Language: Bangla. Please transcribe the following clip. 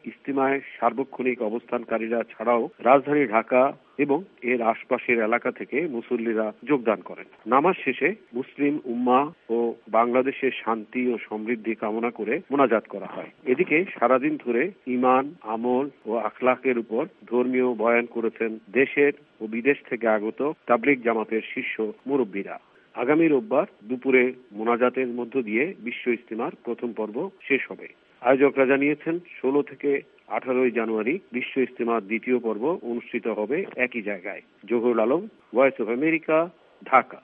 ইজতিমায় সার্বক্ষণিক অবস্থানকারীরা ছাড়াও রাজধানী ঢাকা এবং এর আশপাশের এলাকা থেকে মুসল্লিরা যোগদান করেন। নামাজ শেষে মুসলিম উম্মাহ ও বাংলাদেশের শান্তি ও সমৃদ্ধি কামনা করে মোনাজাত করা হয়। এদিকে সারাদিন ধরে ঈমান, আমল ও আখলাকের উপর ধর্মীয় বয়ান করেছেন দেশের ও বিদেশ থেকে আগত তাবলীগ জামাতের শীর্ষ মুরব্বীরা। আগামী রোববার দুপুরে মোনাজাতের মধ্য দিয়ে বিশ্ব ইজতিমার প্রথম পর্ব শেষ হবে। আয়োজকরা জানিয়েছেন 16 থেকে 18 জানুয়ারি বিশ্ব ইজতিমার দ্বিতীয় পর্ব অনুষ্ঠিত হবে একই জায়গায়। Zahurul Alam, voice of America, Dhaka.